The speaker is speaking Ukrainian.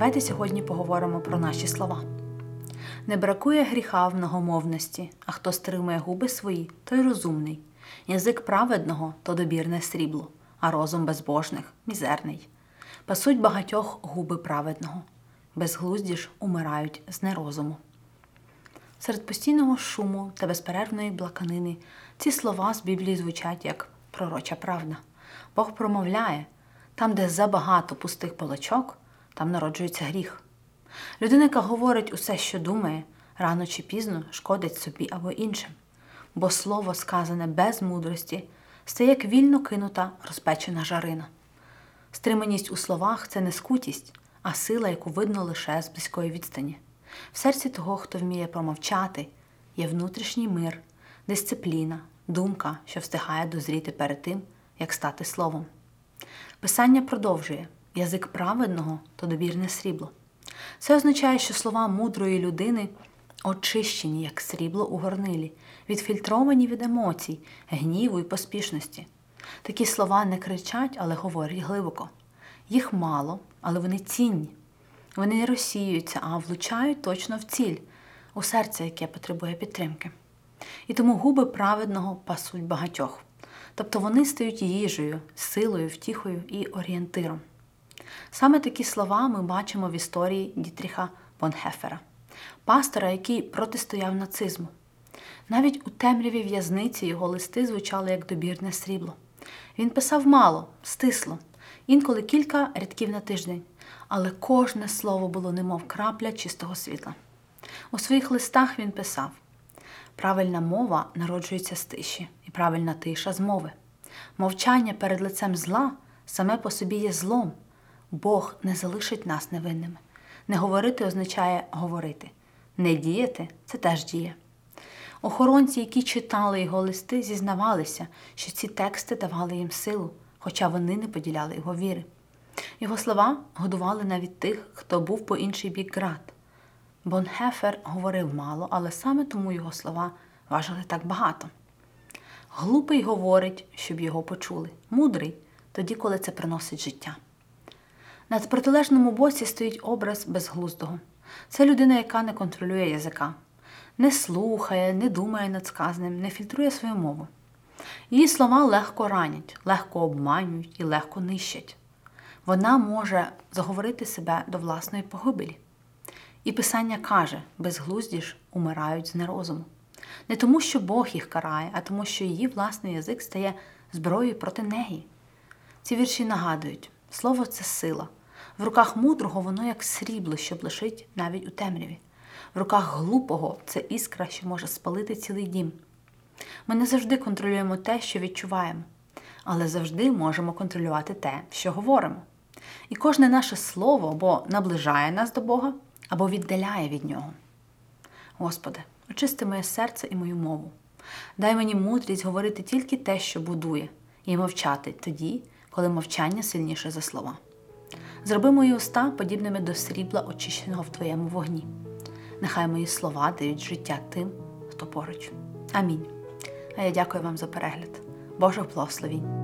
Давайте сьогодні поговоримо про наші слова. Не бракує гріха в многомовності, а хто стримує губи свої, той розумний. Язик праведного – то добірне срібло, а розум безбожних – мізерний. Пасуть багатьох губи праведного, безглузді ж умирають з нерозуму. Серед постійного шуму та безперервної блаканини ці слова з Біблії звучать як пророча правда. Бог промовляє, там, де забагато пустих балачок, там народжується гріх. Людина, яка говорить усе, що думає, рано чи пізно шкодить собі або іншим. Бо слово, сказане без мудрості, стає як вільно кинута розпечена жарина. Стриманість у словах – це не скутість, а сила, яку видно лише з близької відстані. В серці того, хто вміє промовчати, є внутрішній мир, дисципліна, думка, що встигає дозріти перед тим, як стати словом. Писання продовжує: язик праведного – то добірне срібло. Це означає, що слова мудрої людини очищені, як срібло у горнилі, відфільтровані від емоцій, гніву і поспішності. Такі слова не кричать, але говорять глибоко. Їх мало, але вони цінні. Вони не розсіюються, а влучають точно в ціль, у серце, яке потребує підтримки. І тому губи праведного пасуть багатьох. Тобто вони стають їжею, силою, втіхою і орієнтиром. Саме такі слова ми бачимо в історії Дітріха Бонхоефера, пастора, який протистояв нацизму. Навіть у темряві в'язниці його листи звучали як добірне срібло. Він писав мало, стисло, інколи кілька рядків на тиждень, але кожне слово було немов крапля чистого світла. У своїх листах він писав: «Правильна мова народжується з тиші, і правильна тиша з мови. Мовчання перед лицем зла саме по собі є злом. Бог не залишить нас невинними. Не говорити означає говорити. Не діяти – це теж дія». Охоронці, які читали його листи, зізнавалися, що ці тексти давали їм силу, хоча вони не поділяли його віри. Його слова годували навіть тих, хто був по інший бік ґрат. Бонхоефер говорив мало, але саме тому його слова важили так багато. Глупий говорить, щоб його почули. Мудрий – тоді, коли це приносить життя. На протилежному боці стоїть образ безглуздого. Це людина, яка не контролює язика. Не слухає, не думає над сказаним, не фільтрує свою мову. Її слова легко ранять, легко обманюють і легко нищать. Вона може заговорити себе до власної погибелі. І Писання каже, безглузді ж умирають з нерозуму. Не тому, що Бог їх карає, а тому, що її власний язик стає зброєю проти неї. Ці вірші нагадують, слово – це сила. В руках мудрого воно як срібло, що блищить навіть у темряві. В руках глупого – це іскра, що може спалити цілий дім. Ми не завжди контролюємо те, що відчуваємо, але завжди можемо контролювати те, що говоримо. І кожне наше слово або наближає нас до Бога, або віддаляє від Нього. Господи, очисти моє серце і мою мову. Дай мені мудрість говорити тільки те, що будує, і мовчати тоді, коли мовчання сильніше за слова. Зроби мої уста подібними до срібла, очищеного в Твоєму вогні. Нехай мої слова дають життя тим, хто поруч. Амінь. А я дякую вам за перегляд. Божих благословінь.